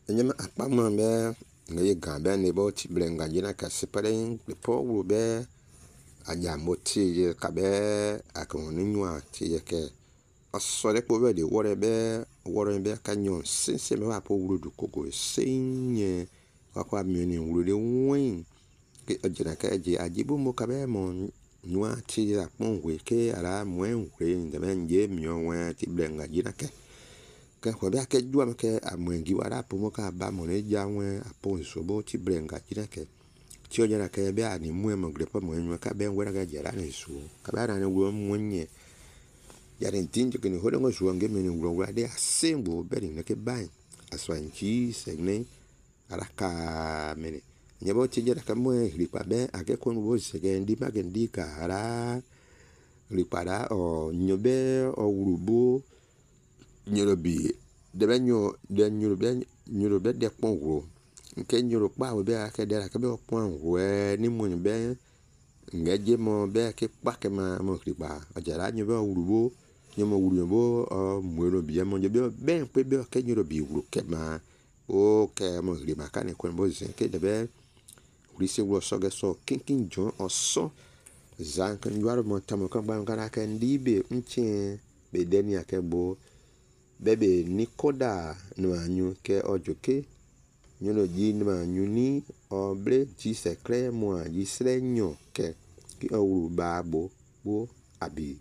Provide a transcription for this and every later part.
Nyama akpama be ngai gambe ne bo ti blenga jina ka separen le po wo be aja moti ye ka be akon nwa ti ye ke asore po be de wore be ka nyon se me wa po wuro du koko senye kwa mi ni wuro de win ke ajina ka je ajibu mo ka be mo nwa ti ya pon we ke ara mwen we de men je mi o wen ti blenga jina ke kwa bia ke jua ke amwengi wara pomo ka ba mo ne ja wen apon so bo ti brenga jina ke ti o jara ke bia ni mu mo grepo mo nwa ka ben wera ga jara ne su ka ba na ne wo munye ya den tinje ke ni hodo ngo su nge me ni wo wa de asembo be ni ke ban aswanchi segne araka mene nyebo ti jara ka mo ri pa be ake ko wo se ge ndi ma ge ndi ka ara ri para o nyobe o urubo nyorobi de benyo de nyorobe de ponwo nke nyoro pa we be ake de ake be pon we ni mo ni be ngeje mo be ke pa ke ma mo kripa ajara nyobe urubo nyomo urubo o mwero bi mo nyobe ben pe be ke nyorobi uru ke ma o ke mo kripa ka ne ko bo zen ke de be uri se wo so ge so kinkin jon o so zan kan yuaro mo tamo kan ba kan aka ndibe nche be deni ake bo bebe nikoda no anyu ke ojoke nyono ji no anyu ni oble ji sekre mo ji srenyo ke ki owu babo bo abi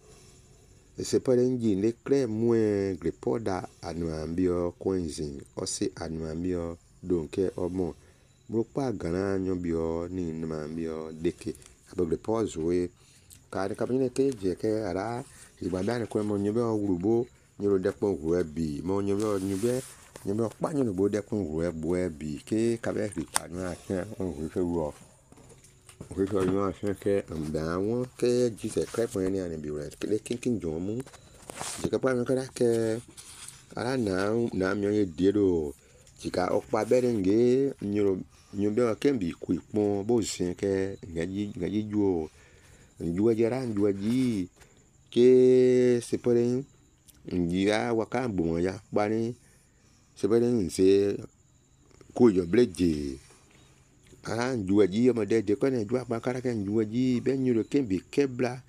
se parenji ne kre mwe grepoda anu ambio coinzin osi anu ambio donke omo bro pa gana nyo bio ni no ambio deke abo repose we ka kabine ke je ke ara ibada ne ko mo nyobe orubo nyoro dekpon ruebi mo nyoro pa nyoro bo dekpon ruebi ke ka be ri pa nu akan on ri fe ro ri fe nu akan ke nda won ke jise krepo ni ani bi re ke kinkin jon mu je ka pa mi ka ke ara na mi ye diero jika okpa berenge nyoro nyobe ke bi ku ipon bo sin ke ngaji juo njuwa jara njuwa ji ke separen ngira wakambu mo ya bani separen nse ko yo bleje ara njuwa ji mo de ko ne juwa pa kara ke njuwa ji be nyuro kembi kebla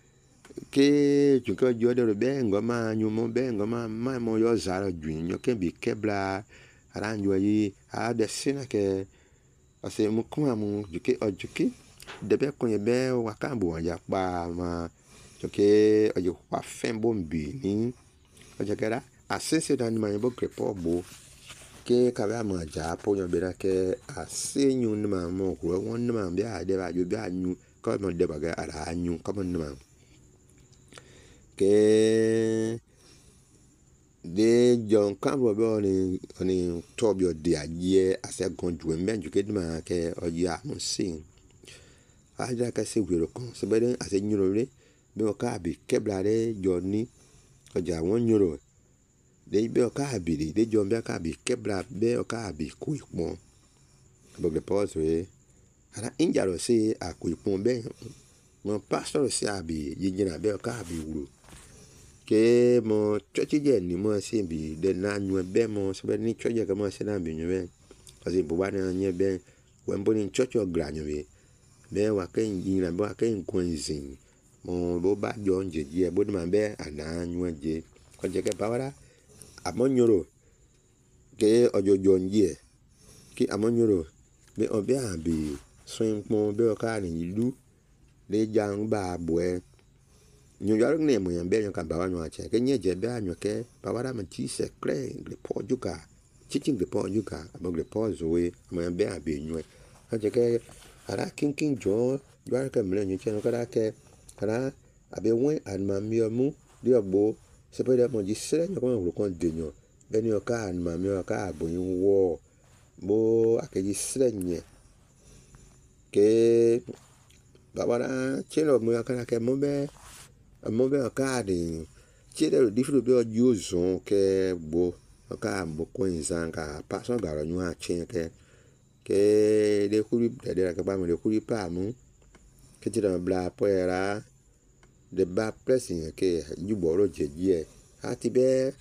ke junko jo de be ngoma nyumo be ngoma ma mo yo zara junyo kembi kebla ara njuwa ji a de sina ke ase mu kuma mu juke ojuke de be ko ye be wakambu ya pa ma joke ojo pa fembo mbi ni ojakera asese dan ma yebo krepo bo ke ka ba ma ja po nyo be na ke asenyu ni ma mo ko won ni ma be a de ba jo be anyu ko mo de ba ga ara anyu ko mo ni ma ke de jon kan bo be oni tobio de aye ase gonju menju ke ma ke oya mo sin aja ka se wero kon se be den ase nyuro re be o ka bi keblare joni oja won nyuro de be o ka bi de jon be ka bi kebla be o ka bi ku ipon bo le pause we ara injaro se a ku ipon be mo pastor se abi yinjina be o ka bi wuro ke mo chochi je ni mo se bi de na nyu be mo se be ni choje ka mo se na bi nyu be ase bo ba na nye be we mbo ni chocho gra nyu be wa ke yinra be wa ke nkonzin mo bo ba jo nje je bo ma be ana nyu je ko je ke bawara amonyoro ke ojojo nje ki amonyoro be obi abi swing mo be o ka ni ilu le jang ba bwe nyu yaro ne mo yambe nyo ka bawa nyo ache ke nye je be anyo ke bawara ma ti se kre le po juka chiching le po juka abo le po zoe mo yambe abi nyu ka je ke ara kinkin jo yaro ke mle nyu chen ka ke ara abe wen anma mi mu di ogbo se pe de mo ji se nyo ko mo kon de nyo be ni o ka anma mi o ka abo yin wo bo akeji se nye ke bawara chelo mo ka ke mo be o ka de chelo difro be o juzon ke bo o ka bo ko nzanga pa so garo nyu a chen ke de kuri de ka ba mo de kuri pa mu ke ti da bla po era de ba pressing ke ju bo ro je je ati be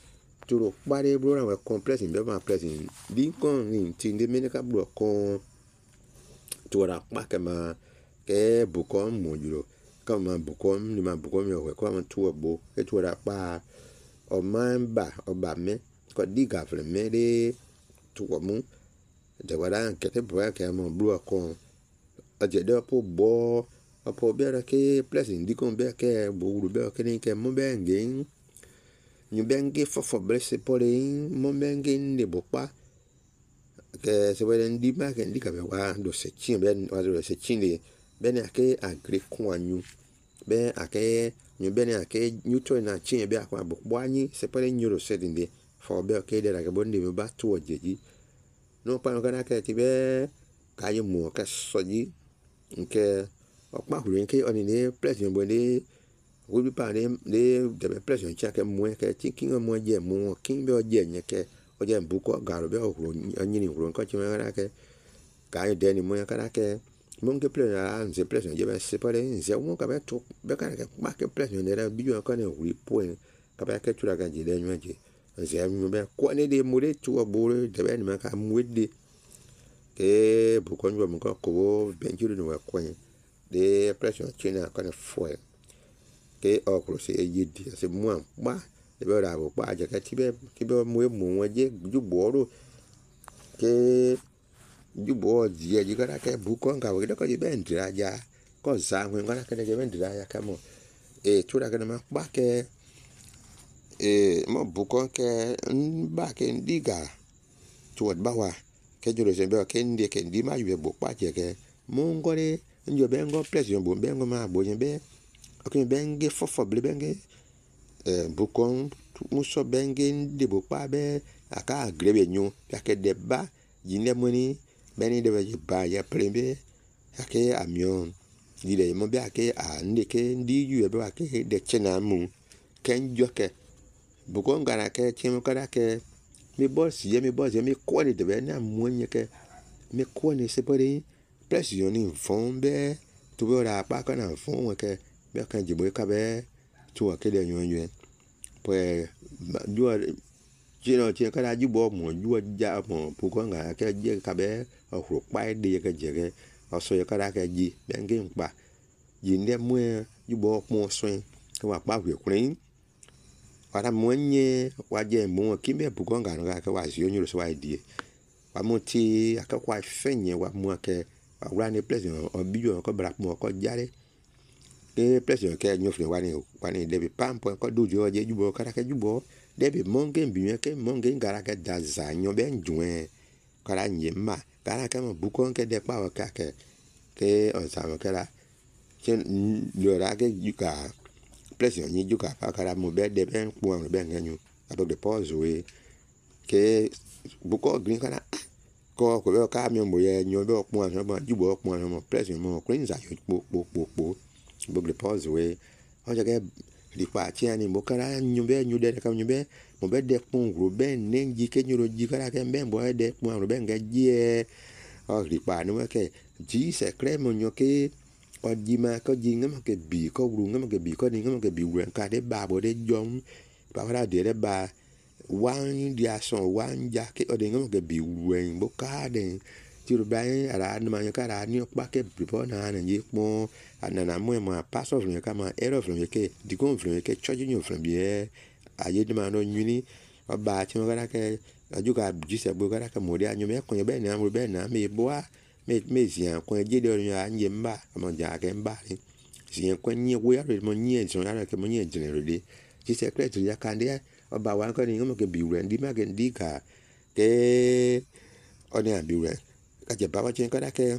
turo pare bro na complexe be ma complexe di kon ni tinde mene ka bro kon tura pa ke ma ke bukom mojulo kama bukom ni ma bukom yo ko ma tuwa bo ke tura pa o mamba o ba me ko diga fle me de tuwa mu de wala ke te bro ke mo bro kon a je de po bo apo be ke place ndi kon be ke bo ru be ke ni ke mo be ngin ñu bengi fofo blesse pole mo bengi ndi bopa ke se wele ndi ma ke ndi ka be wa do se chin ben wa do se chin le ben ake agri kwa ñu ben ake ñu ben ake ñu to na chin be akwa bo anyi se pole ñu ro se ndi fo be ke de la ke bon ndi me ba to jeji no pa no kana ke ti be ka yi mo ka so ji nke okpa hu nke oni ne place bo ni we be pa de pression check mo ke thinking mo je mo kin be oje nye ke oje buko garo be ohuro anyini huro nko chi mara ke ka de ni mo ka ke mo nke pression a nze pression je be separe nze mo ka be to be ka ke ma ke pression ne ra bi yo ka ne huri point ka be ke tura ga je de nyu je nze mo be ko ne de mo de tu obore de be ni ma ka mo de ke buko nyu mo ko be njiru no ko de pression china ka ne foil ke okro se yidi se mo pa de be ra bo pa je ka ti be mo won je juboro ke jubo je ji ka ke bu ko nga we de ko be ndira ja ko za ngwe nga ka de be ndira ya ka mo tura ka ma pa ke mo bu ko ke ba ke ndiga tuwa ba wa ke juro se be ke ndi ma yu bo pa je ke mo ngore njo be ngo pression bo be ngo ma bo je be ok benge fofo ble benge bukon muso benge de bo pa be aka grebe nyu ya ke de ba jinde moni beni de ba ya prembe ya ke amion dile mo be ake a ndeke ndi yu be ake de chena mu ken joke bukon gara ke chimo kada ke mi boss ye mi ko ni de be na mu nye ke mi ko ni separe pression ni fombe tu be ra pa kana fon ke be kan jibo ka be tu wa ke de nyu pues yo jino che ka da jibo mo yo ja mo pu ko nga ke je ka be o hu pa de ke je ke o so ka da ke ji be ngin pa ji nde mo jibo mo so ke wa pa we krin para mo nye wa je mo ki be pu ko nga nga ke wa si yo nyu so wa die wa mo ti aka kwa fenye wa mo ke wa ni place o bi yo ko bra mo ko jare ke pression ke nyofle wani debi pampo ko dujo je jubo kara ke jubo debi monge biye ke monge ngara ke daza nyo ben juwe kara nyema kara ke mo buko ke de pa ka ke on sa mo kala chen lo ra ke yuka pression ni yuka pa kara mo be de ben po mo ben nyu ado de pause we ke buko green kara ko be ka mi mo ye nyo be po mo jubo po mo pression mo clean za yo po bogle pause we o jage li pa ti ani mo kara nyube nyude ka nyube mo be de pon ro be nengi ke nyuro ji kara ke be bo de pon ro be nga ji o li pa no ke ji se creme nyo ke o ji ma ko ji ngam ke bi ko ru ngam ke bi ko ni ngam ke bi wen ka de ba bo de jom pa ra de ba wan dia son wan ja ke o de ngam ke bi wen bo ka de tiro bai ara na ma ka ra ni pa ke prepare na na ji mo anana mo ma pass of kama error from ke di kon from ke charge you from bien aye de ma no nyuni ba ti mo gara ke ajuka ji se bo gara ke mo de anyu me ko be na mo be na me boa me zian ko je de nya anye mba mo ja ke mba ni zian ko nyi wo ya mo nyi so ya ke mo nyi generally ji secret ya kan de ba wa ko ni mo ke bi wen di ma ke ndi ka ke oni abi wen ka je ba wa chen kada ke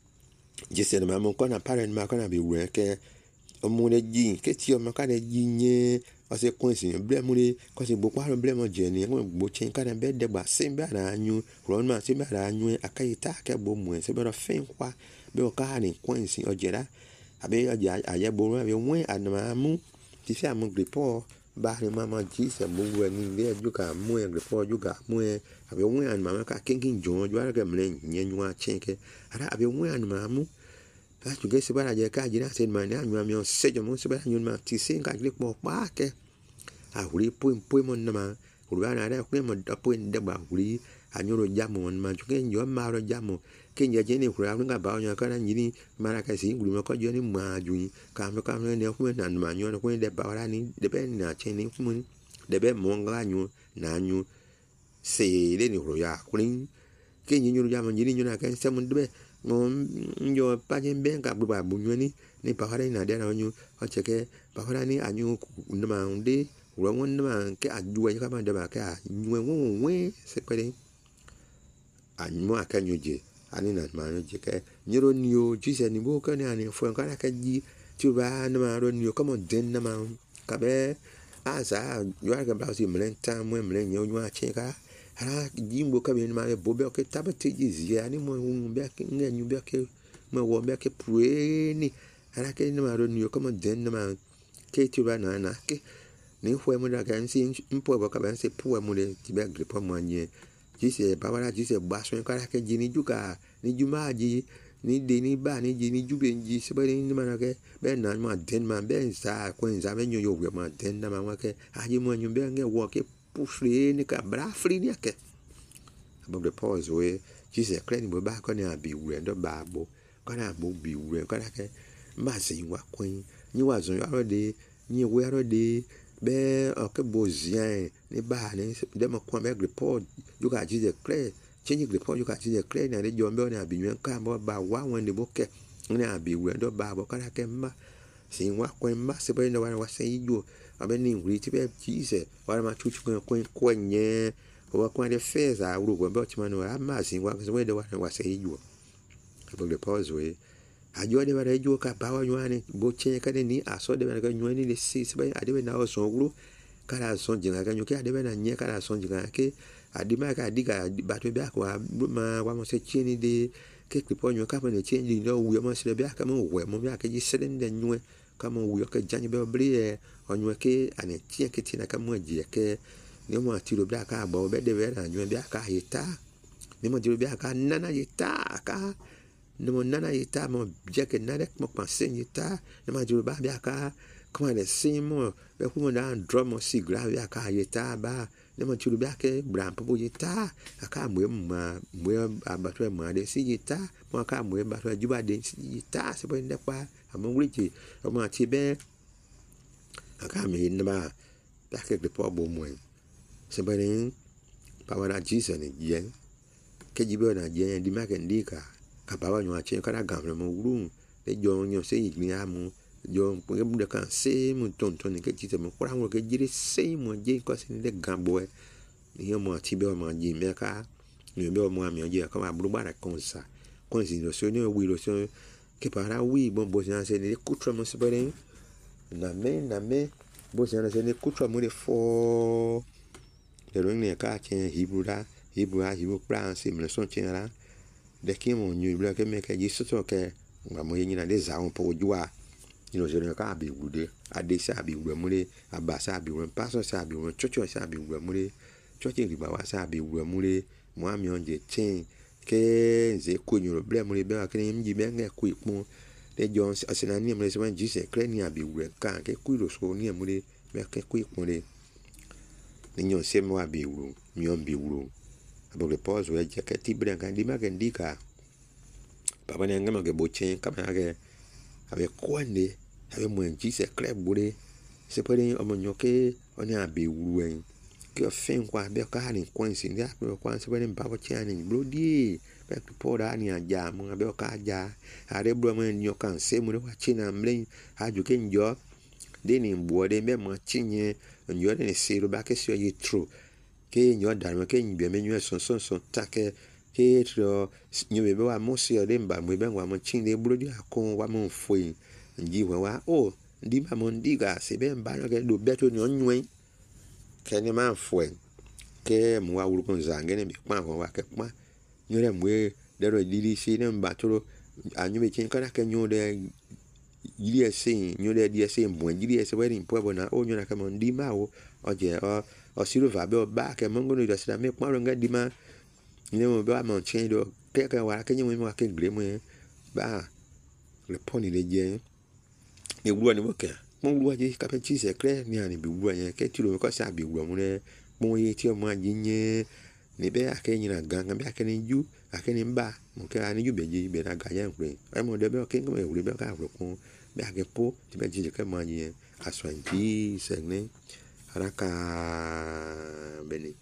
jese na mo ko na parent ma ko na bi we ke o mo le ji ke ti o ma ka le ji nye o se ko sin ble mo le ko se bo pa ble mo je ni mo bo chen ka na be de ba sin ba na anyu ro ma sin ba na anyu akaita ke bo mo se be ro fen kwa be o ka ni ko sin o je ra abe o ja aye bo ro be won anama mu ti fi amu gripo ba ni mama ji se bo we ni le ju ka mu e gripo ju ka mu e abe won anama ka kinkin jo ju ara ke mle nyenyu a chen ke ara abe won anama mu a tu ge se ba je ka jina se ma na anyu mi o se jo mo se ba anyu ma ti se ka gripo pa ke a huri po mo na ma urubana ada kwe mo dapo ndaba uri anyoro jamo ma chuke nyo maro jamo ke nya jeni kura nga ba nya kana nyini mara ka si ngulu ko joni ma ju ka ne ku na ma nyo ko de ba ra ni de be na cheni ku mun de be mo nga nyu na nyu se le ni ro ya kurin ke nyu jamo nyini nyu na ka se mun de mo nyo pa jembe ka bu ba bu nyu ni pa ra na de na nyu o cheke pa ra ni anyu na ma unde ro won na ke aju ka ma de ba ka nyu we se pere anyu aka nyu je ani na ma nyu je ke nyiro nyo jise ni bo ka ni ani fo ka ka ji tu ba na ma ro nyo ka mo den na ma ka be asa yo ka ba si mlen ta mo mlen nyo nyu a che ka ara jimbo ka be ma bo be ke tabati ji ani mo be ke nyu be ke mo wo be ke pueni ara ke na ma ro nyo ka mo den na ma ke tu ba na ke ni fo mo da kan si mpo ba ka ba se pu mo le ti be gripo mo nye jise babara jise baso ka ke jini juka ni jumaji ni de ni ba ni jini jube nji se ba ni ma ke be na ma den ma be sa ko nza be nyo yo we ma den na ma ke aji mo nyu be nge wo ke pufri ni ka bra fri ni ke above the pause we jise kre ni bo ba ko ni abi we ndo ba bo ko na bo bi we ko na ke ma se wa kwin ni wa zo yo de ni we ro de be ke bozien ni ba ni de mo kwa me report you ka jise kre change report you ka jise kre na de jombe na abi nwen ka mo ba wa won de bo ke ni abi we ndo ba bo ka na ke ma se wa kwin ma se be no wa se yo abe ni wuri ti be jise wa ma chuchu ko nye wa kwa de feza uru go be chima no ama se wa se we de wa se yo above the pause we ajo de bare jo ka ba wa nyane bo che ka de ni aso de bare ka nyane de si se ba ade na o so guru kala so jinga ka nyoke ade na nye kala so jinga ke adi ma ka diga ba to ba ko ma wa mo se chini de ke klipo nyo ka ne chini no wi mo se be ka mo we mo ba ke ji se de nywe ka mo wi ka janye be bri o nywe ke ane tie ke tina ka mo ji ke ni mo ti ro ba ka bo be de be na nywe be ka hita ni mo ji be ka nana hita ka no nana yita mo jeke nare mo pense yita no ma juro ba bia ka kuma le simo be kuma da drum si gra bia ka yita ba no ma juro bia ke bram po yita aka mo abatwe mo de si yita mo aka mo abatwe juba de si yita se bo nde pa amo wuri o ma ti be aka mi nba ba ke de po bo mo se bo ni pa wa Jesus ni je ke jibe na je di ma ke ndika kabawa nyo ache kana gamle mo wuru de jo nyo se igni amu jo nge bude kan se mu tonton ke tite mo kura ngo ke jiri se mo je ko se de gambo ni yo mo ati be mo ji me ka ni be mo ami je ka ma buru bara konsa konsi no so ni wi lo so ke para wi bon bo se ni kutra mo se bere na me bo se ni kutra mo de fo de ro ni ka chen hebrew plan se me so chen la de ki mo nyu bla ke me ke ji so ke nga mo yin na de za on po jua ni no jere ka bi gude ade sa bi gwe mu le abasa bi won paso sa bi won chocho sa bi gwe mu le chochi ri ba wa sa bi gwe mu le mo ami onje chen ke ze ko nyu bla mu le be ka ni mji be nga ku ipon de jones asena ni mo le so ji se kre ni abi gwe ka ke ku ro so ni mu le be ke ku ipon le ni nyo se mo abi wuro mi on bi wuro above the pause we jeke ti bren kan di ma ke ndika papa ne ngama ke bochen kama ke ave kwande ave mo nji se club bure se pere o mo nyoke oni abi wuwen ke fen kwa be ka ni kwansi ndia ko kwansi pere mpa ko chani blodi be to poda ni aja mo be ka aja are bro mo nyoka se mo wa china mlen aju ke njo de ni mbo de me mo chinye njo de se ro ba ke so ye true ke nyo darma ke nyi be nyo son take ke tro nyo be wa mo si ode mba mo be wa mo chin de bro di akon wa mo foi nji wa o ndi ba mo ndiga se be mba no ke do beto nyo nwen ke ni ma foi ke mo wa wuru kon zange ne bi pa wa ke pa nyo le mwe de ro dili si ne mba tro anyu be chin kana ke nyo de yiri ese nyo de di ese mo yiri ese we ni po na o nyo na ke mo ndi ma o oje o siru va be ba ke mongo no dosira me kwa nga di ma ni mo ba mo chen do ke ka wa ke nyi mo ke gre mo ba le poni le je ni wuro ni mo ke mo wuro je ka pe chi se kre ni ani bi wuro yen ke ti lo ko sa bi wuro mo le pon ye ti o ma jinye ni be akenyi na ganga be akeni ju akeni mba mo ke ani ju beji be na ga ya npe e mo de be o ken ko e wuri be ka ro pon be age po ti be ji ke ma yin aso nti se ne araka beni